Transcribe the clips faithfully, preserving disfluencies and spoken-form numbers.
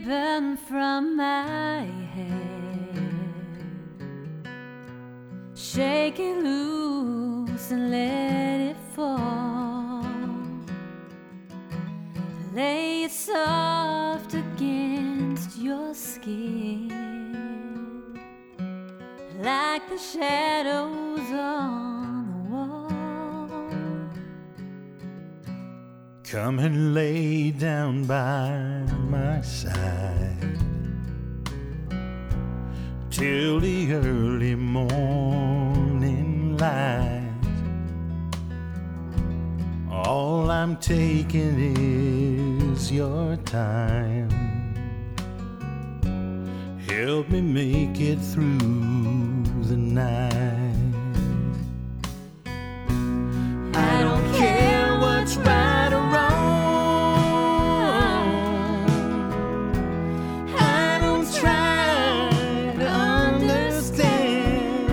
ribbon from my head, shake it loose and let it fall. Lay it soft against your skin, like the shadows on the wall. Come and lay down by my side till the early morning light. All I'm taking is your time. Help me make it through the night. I don't care what's right or wrong. I don't try to understand.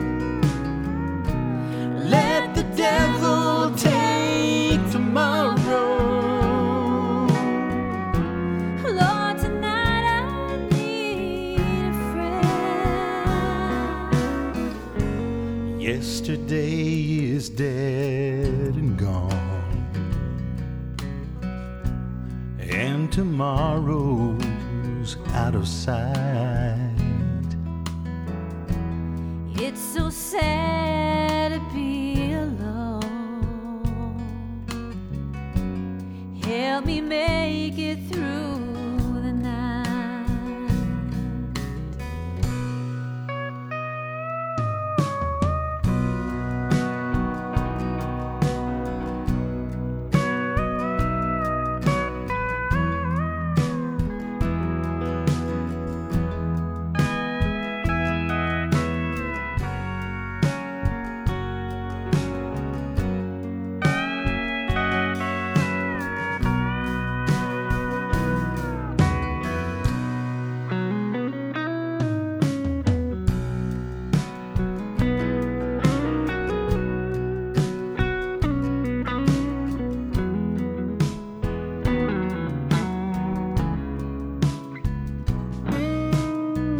Let the devil take tomorrow. Lord, tonight I need a friend. Yesterday is dead and gone, and tomorrow's out of sight. It's so sad to be alone. Help me make